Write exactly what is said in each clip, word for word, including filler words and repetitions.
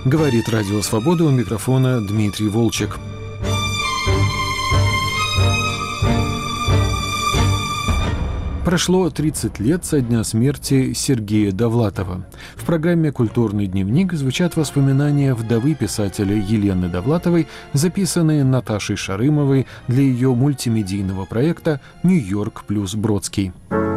Говорит Радио Свобода, у микрофона Дмитрий Волчек. Прошло тридцать лет со дня смерти Сергея Довлатова. В программе «Культурный дневник» звучат воспоминания вдовы писателя Елены Довлатовой, записанные Наташей Шарымовой для ее мультимедийного проекта «Нью-Йорк плюс Бродский».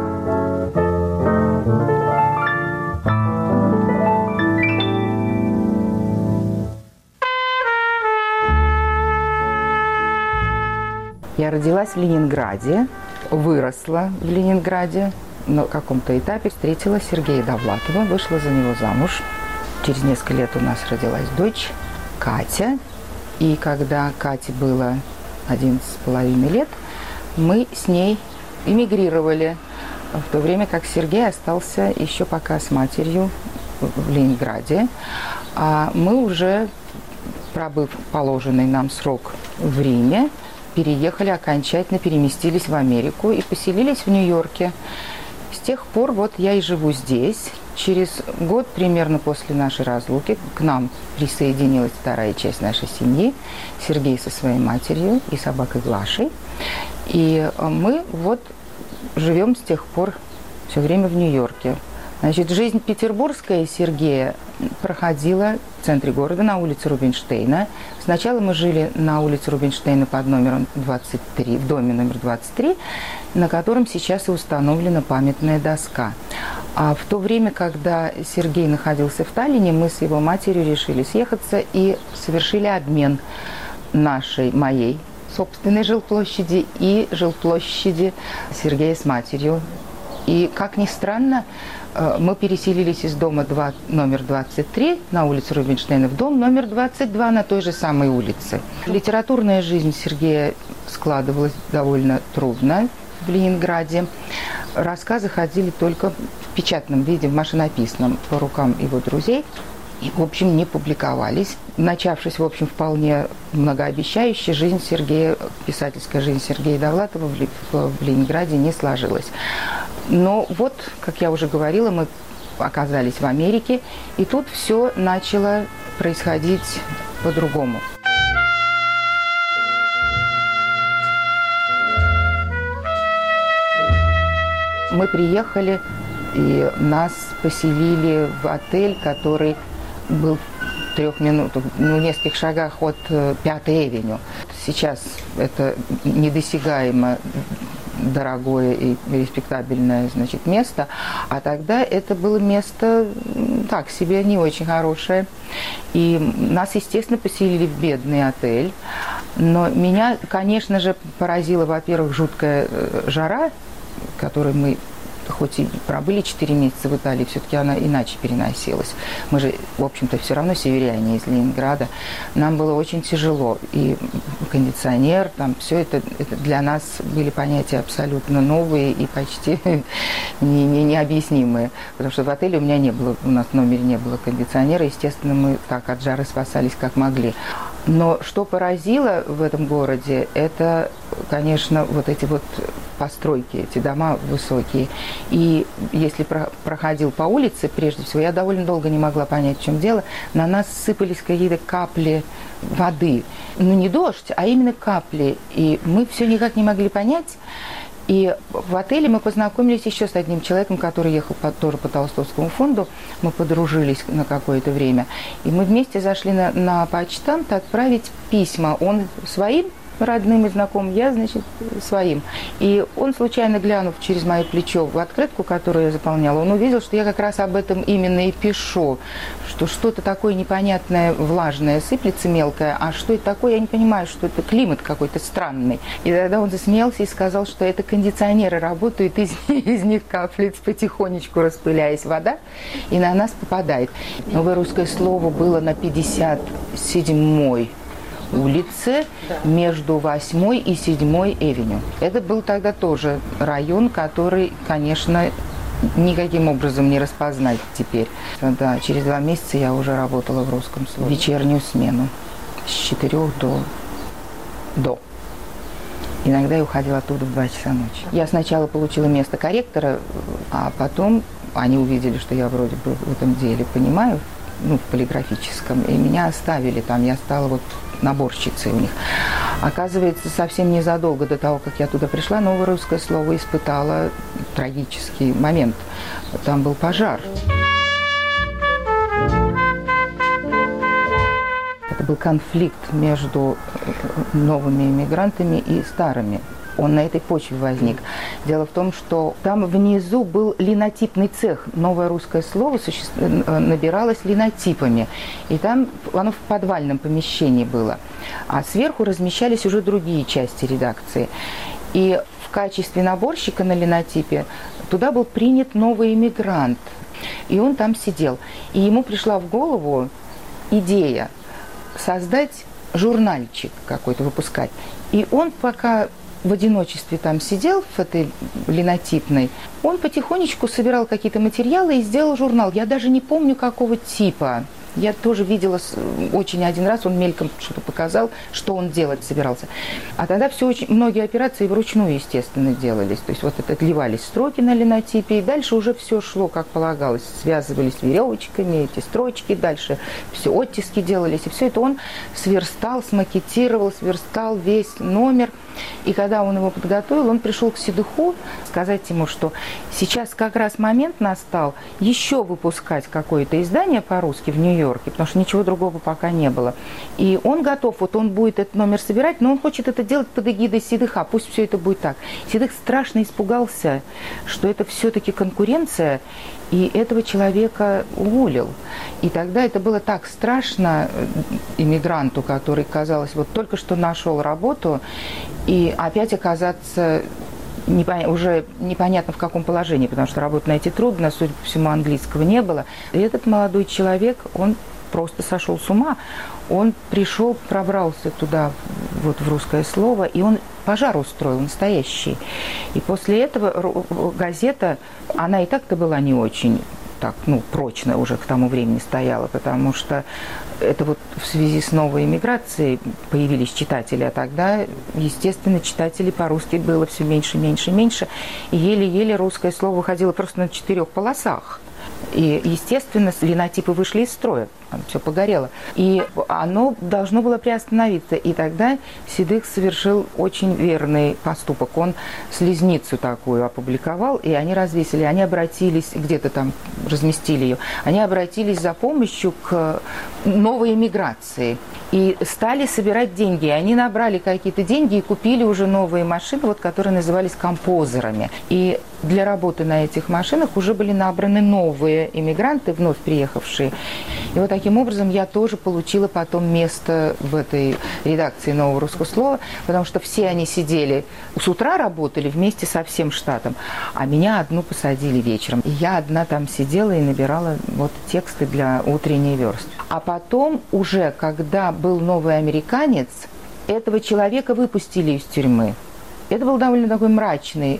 Я родилась в Ленинграде, выросла в Ленинграде. На каком-то этапе встретила Сергея Довлатова, вышла за него замуж. Через несколько лет у нас родилась дочь Катя. И когда Кате было одиннадцать с половиной лет, мы с ней эмигрировали, в то время как Сергей остался еще пока с матерью в Ленинграде. А мы уже, пробыв положенный нам срок в Риме, переехали окончательно, переместились в Америку и поселились в Нью-Йорке. С тех пор вот я и живу здесь. Через год примерно после нашей разлуки к нам присоединилась вторая часть нашей семьи, Сергей со своей матерью и собакой Глашей. И мы вот живем с тех пор все время в Нью-Йорке. Значит, жизнь петербургская Сергея проходила в центре города, на улице Рубинштейна. Сначала мы жили на улице Рубинштейна под номером двадцать три, в доме номер двадцать три, на котором сейчас и установлена памятная доска. А в то время, когда Сергей находился в Таллине, мы с его матерью решили съехаться и совершили обмен нашей, моей собственной жилплощади и жилплощади Сергея с матерью. И, как ни странно, мы переселились из дома номер двадцать три на улицу Рубинштейна в дом номер двадцать два на той же самой улице. Литературная жизнь Сергея складывалась довольно трудно в Ленинграде. Рассказы ходили только в печатном виде, в машинописном, по рукам его друзей. И, в общем, не публиковались. Начавшись, в общем, вполне многообещающе, жизнь Сергея, писательская жизнь Сергея Довлатова в Ленинграде не сложилась. Но вот, как я уже говорила, мы оказались в Америке, и тут все начало происходить по-другому. Мы приехали, и нас поселили в отель, который был в трех минутах, ну, в нескольких шагах от Пятой Эвеню. Сейчас это недосягаемо дорогое и респектабельное, значит, место, а тогда это было место так себе, не очень хорошее. И нас, естественно, поселили в бедный отель. Но меня, конечно же, поразила, во-первых, жуткая жара, которой мы хоть и пробыли четыре месяца в Италии, все-таки она иначе переносилась. Мы же, в общем-то, все равно северяне из Ленинграда. Нам было очень тяжело. И кондиционер, там все это, это для нас были понятия абсолютно новые и почти не, не, необъяснимые. Потому что в отеле у меня не было, у нас в номере не было кондиционера. Естественно, мы так от жары спасались как могли. Но что поразило в этом городе, это, конечно, вот эти вот постройки, эти дома высокие. И если про проходил по улице, прежде всего, я довольно долго не могла понять, в чем дело, на нас сыпались какие-то капли воды. Ну, не дождь, а именно капли. И мы все никак не могли понять. И в отеле мы познакомились еще с одним человеком, который ехал по, тоже по Толстовскому фонду. Мы подружились на какое-то время. И мы вместе зашли на, на почтамт отправить письма. Он своим родным и знакомым, я, значит, своим. И он, случайно глянув через мое плечо в открытку, которую я заполняла, он увидел, что я как раз об этом именно и пишу, что что-то такое непонятное, влажное сыплется мелкое, а что это такое, я не понимаю, что это климат какой-то странный. И тогда он засмеялся и сказал, что это кондиционеры работают, из, из них каплет потихонечку распыляясь вода, и на нас попадает. Новое русское слово было на пятьдесят седьмой улице между восьмой и седьмой Эвеню. Это был тогда тоже район, который, конечно, никаким образом не распознать теперь. Да, через два месяца я уже работала в русском слове. Вечернюю смену. С четырех до... до. Иногда я уходила оттуда в два часа ночи. Я сначала получила место корректора, а потом они увидели, что я вроде бы в этом деле понимаю, ну, в полиграфическом, и меня оставили там, я стала вот наборщицей у них. Оказывается, совсем незадолго до того, как я туда пришла, новое русское слово испытало трагический момент. Там был пожар. Это был конфликт между новыми иммигрантами и старыми. Он на этой почве возник. Дело в том, что там внизу был линотипный цех. Новое русское слово суще... набиралось линотипами. И там оно в подвальном помещении было. А сверху размещались уже другие части редакции. И в качестве наборщика на линотипе туда был принят новый иммигрант. И он там сидел. И ему пришла в голову идея создать журнальчик какой-то, выпускать. И он пока в одиночестве там сидел, в этой линотипной, он потихонечку собирал какие-то материалы и сделал журнал. Я даже не помню, какого типа. Я тоже видела очень один раз, он мельком что-то показал, что он делать собирался. А тогда все очень, многие операции вручную, естественно, делались. То есть вот это отливались строки на линотипе, и дальше уже все шло, как полагалось. Связывались веревочками, эти строчки, дальше все оттиски делались. И все это он сверстал, смакетировал, сверстал весь номер. И когда он его подготовил, он пришел к Седуху сказать ему, что сейчас как раз момент настал еще выпускать какое-то издание по-русски в Нью-Йорке, потому что ничего другого пока не было. И он готов, вот он будет этот номер собирать, но он хочет это делать под эгидой Седыха, пусть все это будет так. Седых страшно испугался, что это все-таки конкуренция, и этого человека уволил. И тогда это было так страшно иммигранту, который, казалось, вот только что нашел работу, и опять оказаться непон... уже непонятно в каком положении, потому что работу найти трудно, судя по всему, английского не было. И этот молодой человек, он просто сошел с ума. Он пришел, пробрался туда, вот в русское слово, и он пожар устроил настоящий. И после этого газета, она и так-то была не очень так, ну, прочно уже к тому времени стояла, потому что это вот в связи с новой иммиграцией появились читатели, а тогда, естественно, читателей по-русски было все меньше, меньше, меньше, и еле-еле русское слово выходило просто на четырех полосах. И, естественно, линотипы вышли из строя, там все погорело. И оно должно было приостановиться. И тогда Седых совершил очень верный поступок. Он слезницу такую опубликовал, и они развесили. Они обратились, где-то там разместили ее, они обратились за помощью к новой эмиграции. И стали собирать деньги. И они набрали какие-то деньги и купили уже новые машины, вот, которые назывались композерами. И для работы на этих машинах уже были набраны новые иммигранты, вновь приехавшие. И вот таким образом я тоже получила потом место в этой редакции «Нового русского слова», потому что все они сидели, с утра работали вместе со всем штатом, а меня одну посадили вечером. И я одна там сидела и набирала вот тексты для утренней верстки. А потом уже, когда был новый американец, этого человека выпустили из тюрьмы. Это был довольно такой мрачный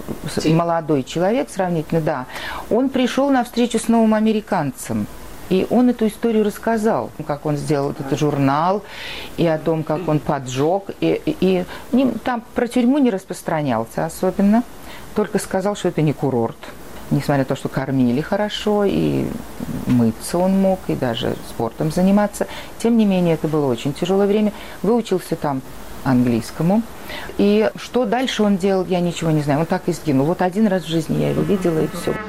молодой человек, сравнительно, да. Он пришел на встречу с новым американцем, и он эту историю рассказал, как он сделал этот журнал, и о том, как он поджег, и, и, и не, там про тюрьму не распространялся особенно, только сказал, что это не курорт. Несмотря на то, что кормили хорошо, и мыться он мог, и даже спортом заниматься. Тем не менее, это было очень тяжелое время. Выучился там английскому. И что дальше он делал, я ничего не знаю. Он так и сгинул. Вот один раз в жизни я его видела, и все.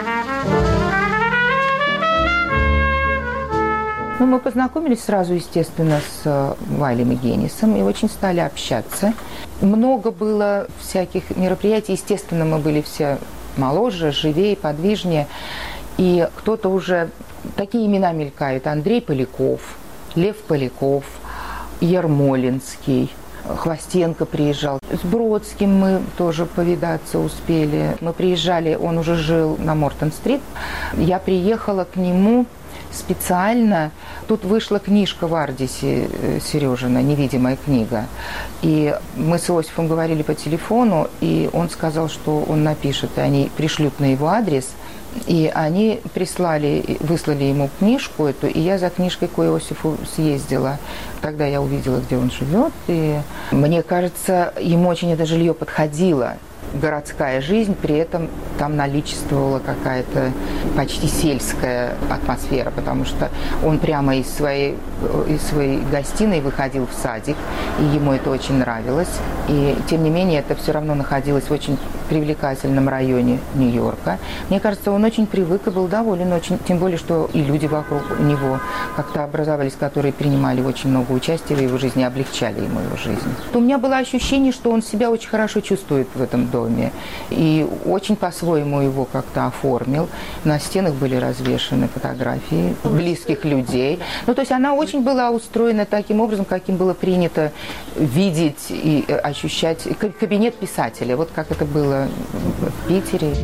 Ну, мы познакомились сразу, естественно, с Вайлем и Генисом, и очень стали общаться. Много было всяких мероприятий. Естественно, мы были все моложе, живее, подвижнее. И кто-то уже... Такие имена мелькают. Андрей Поляков, Лев Поляков, Ермолинский, Хвостенко приезжал. С Бродским мы тоже повидаться успели. Мы приезжали, он уже жил на Мортон-стрит. Я приехала к нему специально. Тут вышла книжка в Ардисе Сережина, «Невидимая книга». И мы с Иосифом говорили по телефону, и он сказал, что он напишет, и они пришлют на его адрес. И они прислали, выслали ему книжку эту, и я за книжкой к Иосифу съездила. Тогда я увидела, где он живет, и мне кажется, ему очень это жилье подходило. городская жизнь, при этом там наличествовала какая-то почти сельская атмосфера, потому что он прямо из своей, из своей гостиной выходил в садик, и ему это очень нравилось. И тем не менее это все равно находилось в очень привлекательном районе Нью-Йорка. Мне кажется, он очень привык и был доволен, очень, тем более, что и люди вокруг него как-то образовались, которые принимали очень много участия в его жизни, облегчали ему его жизнь. У меня было ощущение, что он себя очень хорошо чувствует в этом доме и очень по-своему его как-то оформил. На стенах были развешаны фотографии близких людей. Ну, то есть она очень была устроена таким образом, каким было принято видеть и ощущать кабинет писателя, вот как это было в Питере.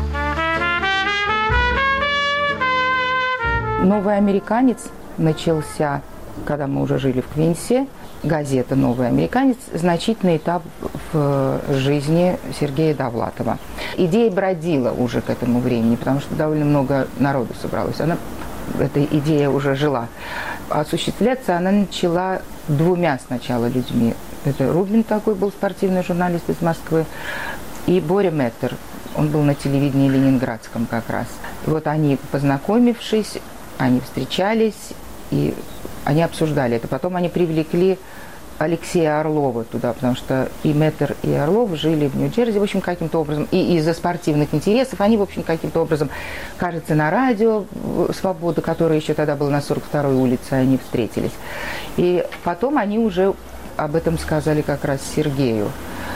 «Новый американец» начался, когда мы уже жили в Квинсе. Газета «Новый американец» – значительный этап в жизни Сергея Довлатова. Идея бродила уже к этому времени, потому что довольно много народу собралось. Она, эта идея уже жила. Осуществляться она начала двумя сначала людьми. Это Рубин такой был, спортивный журналист из Москвы, и Боря Мэттер. Он был на телевидении ленинградском как раз. И вот они, познакомившись, они встречались, и они обсуждали это. Потом они привлекли Алексея Орлова туда, потому что и Мэттер, и Орлов жили в Нью-Джерси, в общем, каким-то образом. И из-за спортивных интересов они, в общем, каким-то образом, кажется, на радио «Свобода», которое еще тогда было на сорок второй улице, они встретились. И потом они уже об этом сказали как раз Сергею.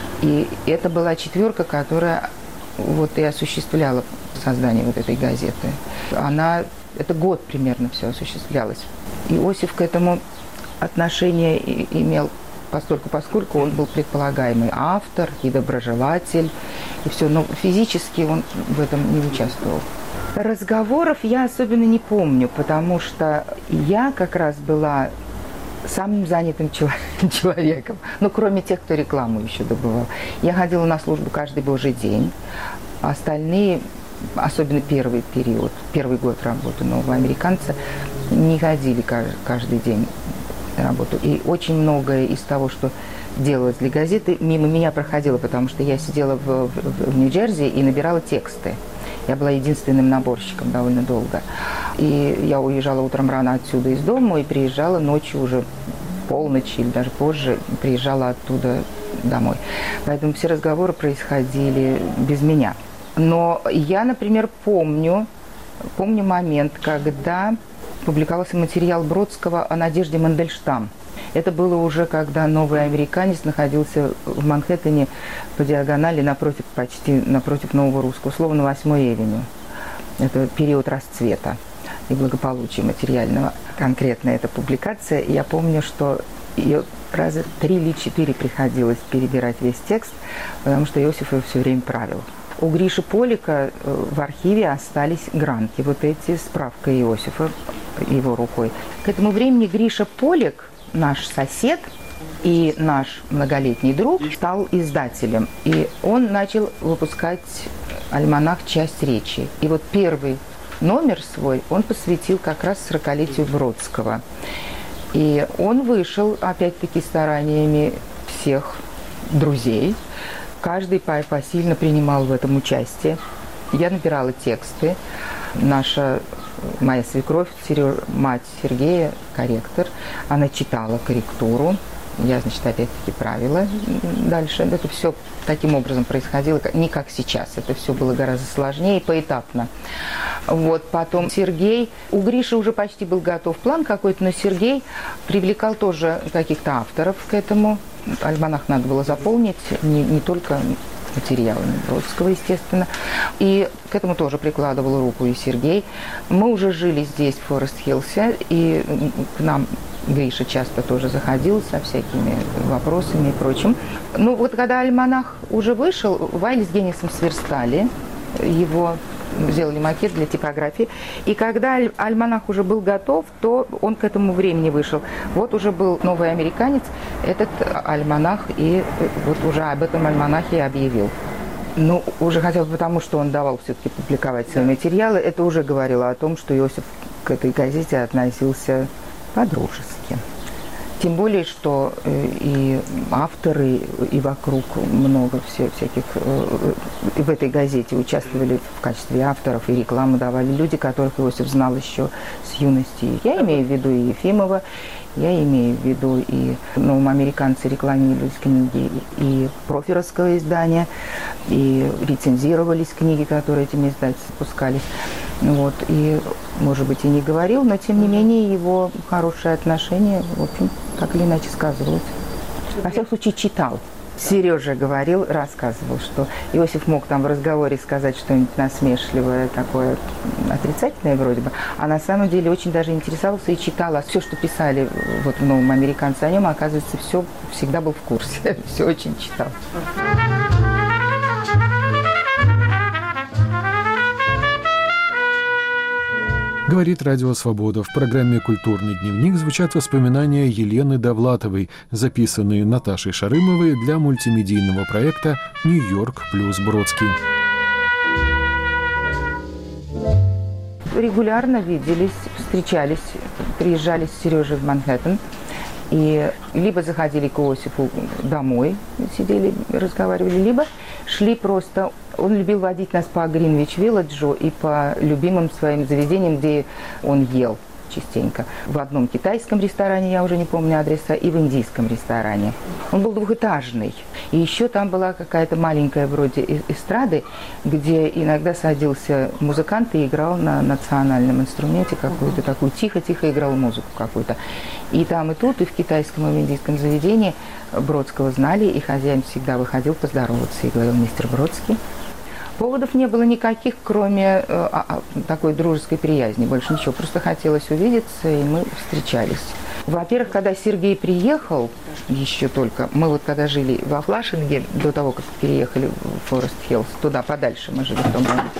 И это была четверка, которая вот и осуществляла создание вот этой газеты. Она, это год примерно все осуществлялось. Иосиф к этому отношение имел постольку, поскольку он был предполагаемый автор и доброжелатель, и все, но физически он в этом не участвовал. Разговоров я особенно не помню, потому что я как раз была самым занятым человеком, ну, кроме тех, кто рекламу еще добывал. Я ходила на службу каждый божий день, а остальные, особенно первый период, первый год работы «Нового американца», не ходили каждый день на работу. И очень многое из того, что делалось для газеты, мимо меня проходило, потому что я сидела в, в, в Нью-Джерси и набирала тексты. Я была единственным наборщиком довольно долго. И я уезжала утром рано отсюда из дома и приезжала ночью уже полночи или даже позже, приезжала оттуда домой. Поэтому все разговоры происходили без меня. Но я, например, помню, помню момент, когда публиковался материал Бродского о Надежде Мандельштам. Это было уже, когда «Новый американец» находился в Манхэттене по диагонали напротив, почти напротив Нового Русского, условно, на восьмой авеню. Это период расцвета и благополучия материального. Конкретно эта публикация. Я помню, что ее раза три или четыре приходилось перебирать весь текст, потому что Иосиф ее все время правил. У Гриши Полика в архиве остались гранки, вот эти, справка Иосифа его рукой. К этому времени Гриша Полик, наш сосед и наш многолетний друг, стал издателем. И он начал выпускать альманах «Часть речи». И вот первый номер свой он посвятил как раз сорокалетию Бродского. И он вышел, опять-таки, стараниями всех друзей. Каждый посильно принимал в этом участие. Я набирала тексты. Наша, моя свекровь, мать Сергея, корректор, она читала корректуру. Я, значит, опять-таки правила дальше. Это все таким образом происходило, не как сейчас. Это все было гораздо сложнее и поэтапно. Вот, потом Сергей, у Гриши уже почти был готов план какой-то, но Сергей привлекал тоже каких-то авторов к этому. Альманах надо было заполнить, не, не только материалами Бродского, естественно. И к этому тоже прикладывал руку и Сергей. Мы уже жили здесь, в Форест-Хиллсе, и к нам Гриша часто тоже заходил со всякими вопросами и прочим. Ну вот когда альманах уже вышел, Вайли с Генисом сверстали его, сделали макет для типографии. И когда альманах уже был готов, то он к этому времени вышел. Вот уже был «Новый американец», этот альманах, и вот уже об этом альманахе и объявил. Ну, уже хотя бы потому, что он давал все-таки публиковать свои материалы, это уже говорило о том, что Иосиф к этой газете относился по-дружески. Тем более, что и авторы, и вокруг много все, всяких в этой газете участвовали в качестве авторов, и рекламу давали люди, которых Иосиф знал еще с юности. Я имею в виду и Ефимова, я имею в виду и новоамериканцы рекламировались книги, и проферовского издания, и рецензировались книги, которые этими издательствами пускались. Вот. И, может быть, и не говорил, но, тем не менее, его хорошее отношение, в общем, так или иначе сказывалось. Во всяком случае, читал. Сережа говорил, рассказывал, что Иосиф мог там в разговоре сказать что-нибудь насмешливое, такое отрицательное вроде бы, а на самом деле очень даже интересовался и читал. А все, что писали вот в «Новом американце» о нем, оказывается, все всегда был в курсе, все очень читал. Говорит Радио Свобода. В программе «Культурный дневник» звучат воспоминания Елены Довлатовой, записанные Наташей Шарымовой для мультимедийного проекта «Нью-Йорк плюс Бродский». Регулярно виделись, встречались, приезжали с Сережей в Манхэттен. И либо заходили к Иосифу домой, сидели, разговаривали, либо шли просто. Он любил водить нас по Гринвич-Вилледжу и по любимым своим заведениям, где он ел частенько. В одном китайском ресторане, я уже не помню адреса, и в индийском ресторане. Он был двухэтажный. И еще там была какая-то маленькая вроде эстрады, где иногда садился музыкант и играл на национальном инструменте какую-то такую, тихо-тихо играл музыку какую-то. И там, и тут, и в китайском, и в индийском заведении Бродского знали, и хозяин всегда выходил поздороваться и говорил: «Мистер Бродский». Поводов не было никаких, кроме э, а, такой дружеской приязни. Больше ничего. Просто хотелось увидеться, и мы встречались. Во-первых, когда Сергей приехал, еще только, мы вот когда жили во Флашинге, до того, как переехали в Форест-Хиллз, туда подальше мы жили в том году,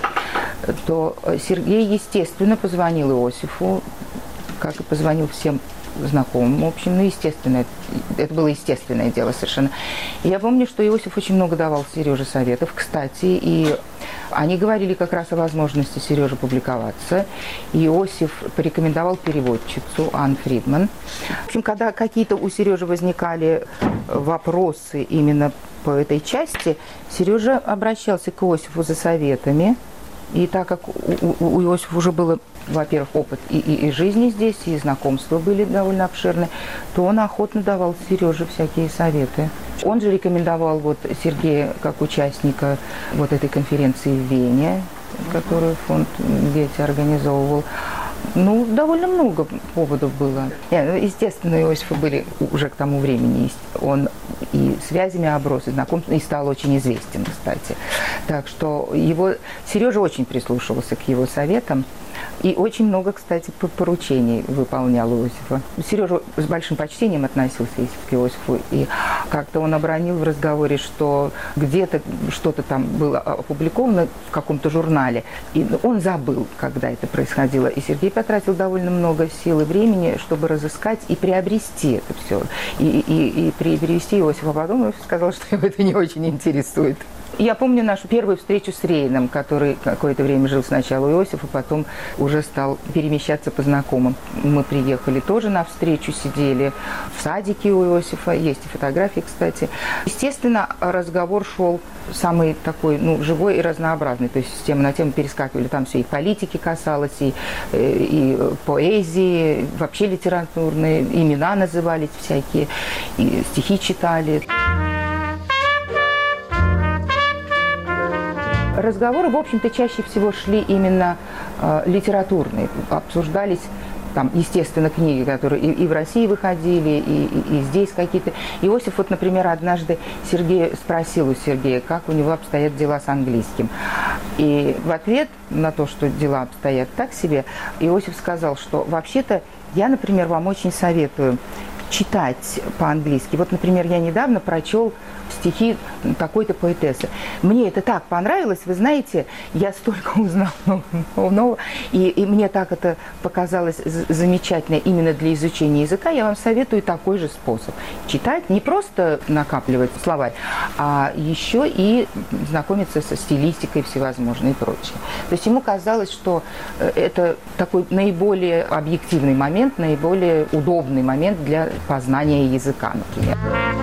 то Сергей, естественно, позвонил Иосифу, как и позвонил всем знакомым, в общем, ну, естественно, это было естественное дело совершенно. И я помню, что Иосиф очень много давал Сереже советов, кстати, и они говорили как раз о возможности Сережи публиковаться. И Иосиф порекомендовал переводчицу Анн Фридман. В общем, когда какие-то у Сережи возникали вопросы именно по этой части, Сережа обращался к Иосифу за советами. И так как у, у, у Иосифа уже было, во-первых, опыт и, и, и жизни здесь, и знакомства были довольно обширны, то он охотно давал Сереже всякие советы. Он же рекомендовал вот Сергея как участника вот этой конференции в Вене, которую фонд Гете организовывал. Ну, довольно много поводов было. Не, ну, естественно, у Иосифа были уже к тому времени. Он и связями оброс, и знакомством, и стал очень известен, кстати. Так что его... Сережа очень прислушивался к его советам. И очень много, кстати, поручений выполнял Иосифа. Сережа с большим почтением относился к Иосифу. И как-то он обронил в разговоре, что где-то что-то там было опубликовано в каком-то журнале. И он забыл, когда это происходило. И Сергей потратил довольно много сил и времени, чтобы разыскать и приобрести это все. И, и, и перевести Иосифа. А потом Иосиф сказал, что его это не очень интересует. Я помню нашу первую встречу с Рейном, который какое-то время жил сначала у Иосифа, потом уже стал перемещаться по знакомым. Мы приехали тоже на встречу, сидели в садике у Иосифа, есть и фотографии, кстати. Естественно, разговор шел самый такой, ну, живой и разнообразный, то есть с темы на тему перескакивали, там все и политики касалось, и, и поэзии, вообще литературные, имена назывались всякие, и стихи читали. Разговоры, в общем-то, чаще всего шли именно э, литературные. Обсуждались, там, естественно, книги, которые и, и в России выходили, и, и, и здесь какие-то. Иосиф, вот, например, однажды Сергей спросил у Сергея, как у него обстоят дела с английским. И в ответ на то, что дела обстоят так себе, Иосиф сказал, что вообще-то я, например, вам очень советую читать по-английски. Вот, например, я недавно прочел стихи такой-то поэтессы. Мне это так понравилось, вы знаете, я столько узнала нового, и, и мне так это показалось замечательно именно для изучения языка. Я вам советую такой же способ. Читать, не просто накапливать словарь, а еще и знакомиться со стилистикой всевозможной и прочее. То есть ему казалось, что это такой наиболее объективный момент, наиболее удобный момент для познания языка, например.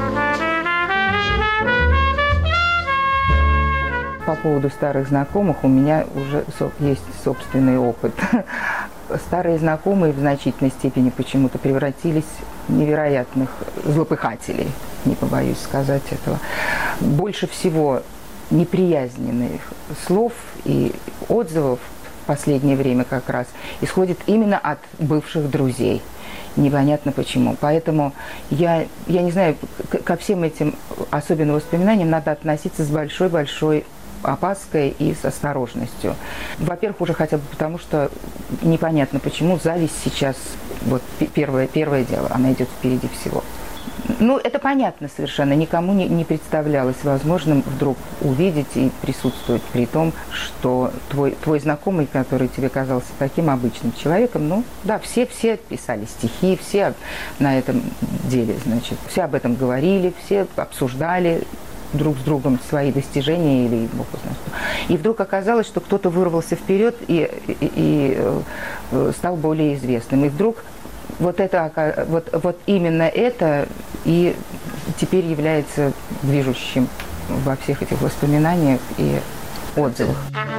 По поводу старых знакомых у меня уже есть собственный опыт. Старые знакомые в значительной степени почему-то превратились в невероятных злопыхателей, не побоюсь сказать этого. Больше всего неприязненных слов и отзывов в последнее время как раз исходит именно от бывших друзей. Непонятно почему. Поэтому я, я не знаю, ко всем этим, особенно воспоминаниям, надо относиться с большой-большой опаской и с осторожностью. Во-первых, уже хотя бы потому, что непонятно почему зависть сейчас, вот первое, первое дело, она идет впереди всего. Ну, это понятно совершенно. Никому не, не представлялось возможным вдруг увидеть и присутствовать при том, что твой, твой знакомый, который тебе казался таким обычным человеком, ну, да, все, все писали стихи, все на этом деле, значит, все об этом говорили, все обсуждали друг с другом свои достижения или бог знает что. И вдруг оказалось, что кто-то вырвался вперед и, и, и стал более известным. И вдруг вот, это, вот, вот именно это и теперь является движущим во всех этих воспоминаниях и отзывах.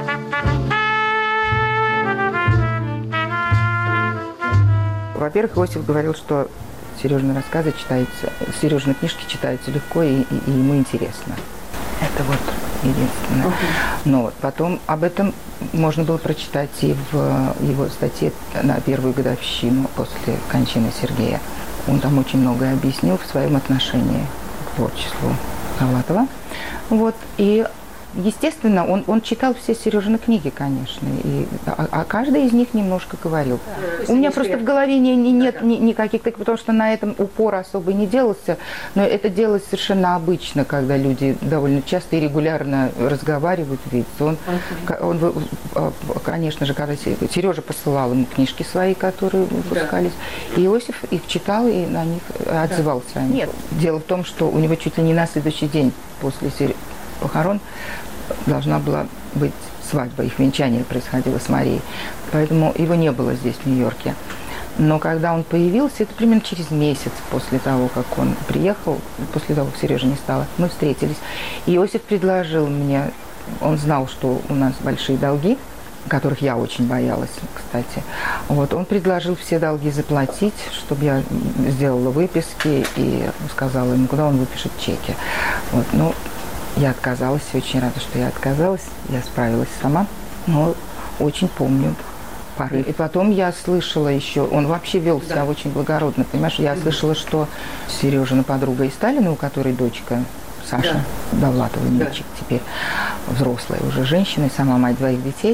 Во-первых, Иосиф говорил, что Сережины рассказы читаются, Сережины книжки читаются легко и, и, и ему интересно. Это вот единственное. Uh-huh. Но вот потом об этом можно было прочитать и в его статье на первую годовщину после кончины Сергея. Он там очень многое объяснил в своем отношении к творчеству Довлатова. Вот. И естественно, он, он читал все Сережины книги, конечно, и, а, а каждый из них немножко говорил. Да. У меня просто в голове не, не, нет да, да. Ни, никаких, потому что на этом упор особо не делался, но это делалось совершенно обычно, когда люди довольно часто и регулярно разговаривают, видится. Он, uh-huh. он, конечно же, когда Сережа посылал ему книжки свои, которые выпускались, да. и Иосиф их читал и на них отзывался. Да. Нет. Дело в том, что у него чуть ли не на следующий день после Сережи похорон должна была быть свадьба, их венчание происходило с Марией, поэтому его не было здесь, в Нью-Йорке. Но когда он появился, это примерно через месяц после того, как он приехал, после того, как Сережи не стало, мы встретились. И Иосиф предложил мне, он знал, что у нас большие долги, которых я очень боялась, кстати. Вот, он предложил все долги заплатить, чтобы я сделала выписки и сказала ему, куда он выпишет чеки. Вот, ну, я отказалась, очень рада, что я отказалась. Я справилась сама, но очень помню порыв. И потом я слышала еще, он вообще вел себя да. очень благородно, понимаешь? Я mm-hmm. слышала, что Сережина подруга из Сталина, у которой дочка Саша да. Довлатова, Ничик, да. теперь взрослая уже женщина, сама мать двоих детей,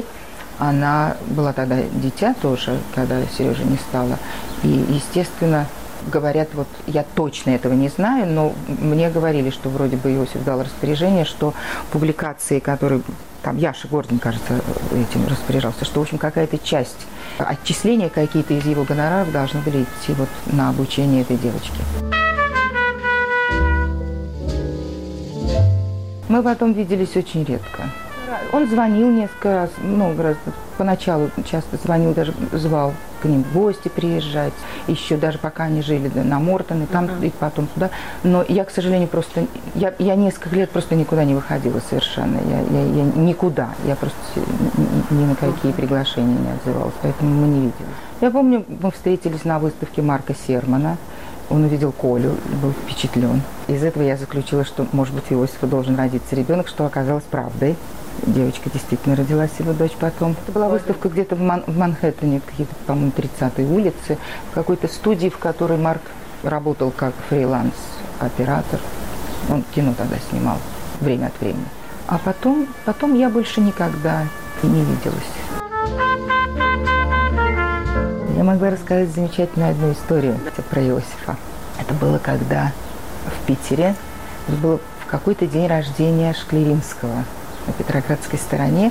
она была тогда дитя тоже, когда Сережа не стало. И, естественно, говорят, вот я точно этого не знаю, но мне говорили, что вроде бы Иосиф дал распоряжение, что публикации, которые, там Яша Гордон, кажется, этим распоряжался, что, в общем, какая-то часть, отчисления какие-то из его гонораров должны были идти вот на обучение этой девочки. Мы потом виделись очень редко. Он звонил несколько раз, много раз, поначалу часто звонил, даже звал к ним в гости приезжать, еще даже пока они жили да, на Мортоне, там uh-huh. и потом туда. Но я, к сожалению, просто, я, я несколько лет просто никуда не выходила совершенно, я, я, я никуда, я просто ни на какие приглашения не отзывалась, поэтому мы не виделись. Я помню, мы встретились на выставке Марка Сермана. Он увидел Колю, был впечатлен. Из этого я заключила, что, может быть, у Иосифа должен родиться ребенок, что оказалось правдой. Девочка действительно родилась, его дочь потом. Это была выставка где-то в, Ман- в Манхэттене, какие-то, по-моему, тридцатой улице, в какой-то студии, в которой Марк работал как фриланс-оператор. Он кино тогда снимал время от времени. А потом, потом я больше никогда и не виделась. Я могла рассказать замечательную одну историю про Иосифа. Это было когда в Питере, это было в в какой-то день рождения Шклеринского на Петроградской стороне,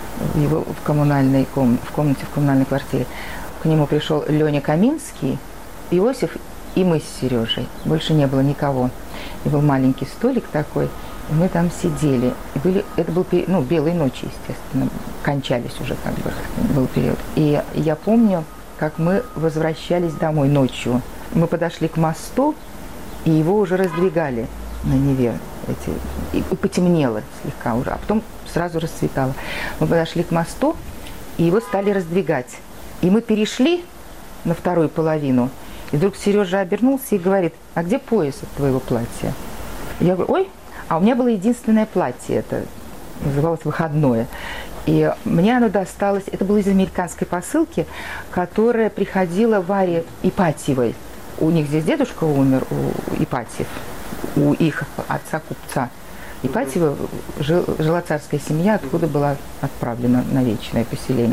в его в коммунальной ком, в комнате в коммунальной квартире. К нему пришел Леня Каминский, Иосиф и мы с Сережей. Больше не было никого. И был маленький столик такой, и мы там сидели. И были, это был ну, белые ночи, естественно, кончались уже как бы, был период. И я помню, как мы возвращались домой ночью. Мы подошли к мосту, и его уже раздвигали на Неве. Эти, и, и потемнело слегка уже, а потом сразу расцветало. Мы подошли к мосту, и его стали раздвигать. И мы перешли на вторую половину, и вдруг Сережа обернулся и говорит: а где пояс от твоего платья? Я говорю: ой, а у меня было единственное платье, это называлось выходное. И мне оно досталось, это было из американской посылки, которая приходила Варе Ипатьевой. У них здесь дедушка умер, у Ипатьев, у их отца-купца Ипатьева жил, жила царская семья, откуда была отправлена на вечное поселение.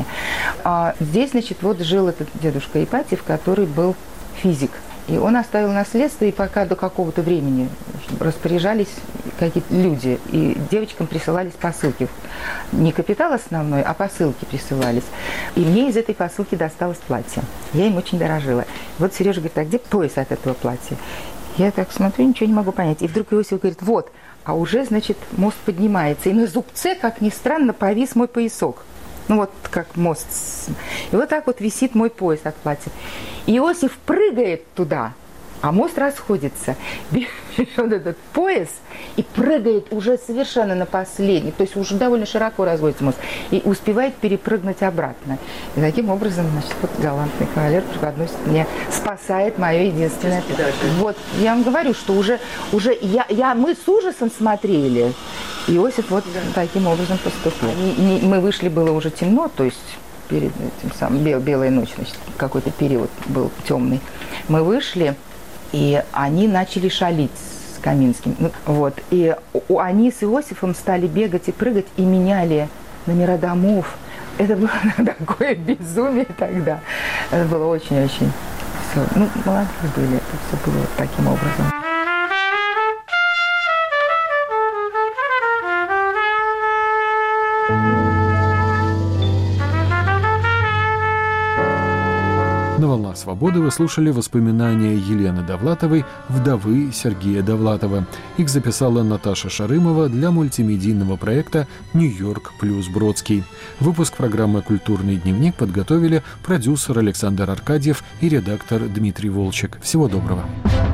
А здесь, значит, вот жил этот дедушка Ипатьев, который был физик. И он оставил наследство, и пока до какого-то времени распоряжались какие-то люди, и девочкам присылались посылки. Не капитал основной, а посылки присылались. И мне из этой посылки досталось платье. Я им очень дорожила. И вот Сережа говорит: а где пояс от этого платья? Я так смотрю, ничего не могу понять. И вдруг Иосиф говорит: вот, а уже, значит, мост поднимается. И на зубце, как ни странно, повис мой поясок. Ну вот как мост. И вот так вот висит мой пояс от платья. И Иосиф прыгает туда, а мост расходится. Берет этот пояс и прыгает уже совершенно на последний. То есть уже довольно широко разводится мост. И успевает перепрыгнуть обратно. И таким образом, значит, вот галантный кавалер преподносит мне, спасает мое единственное. Вот, я вам говорю, что уже, уже я, я, мы с ужасом смотрели. Иосиф вот таким образом поступил. И, и мы вышли, было уже темно, то есть перед этим самым, бел, белая ночь, значит, какой-то период был темный. Мы вышли, и они начали шалить с Каминским. Ну, вот, и у, они с Иосифом стали бегать и прыгать, и меняли номера домов. Это было такое безумие тогда. Это было очень-очень все. Ну, молодые были, это все было таким образом. На «Волнах свободы» вы слушали воспоминания Елены Довлатовой, вдовы Сергея Довлатова. Их записала Наташа Шарымова для мультимедийного проекта «Нью-Йорк плюс Бродский». Выпуск программы «Культурный дневник» подготовили продюсер Александр Аркадьев и редактор Дмитрий Волчек. Всего доброго.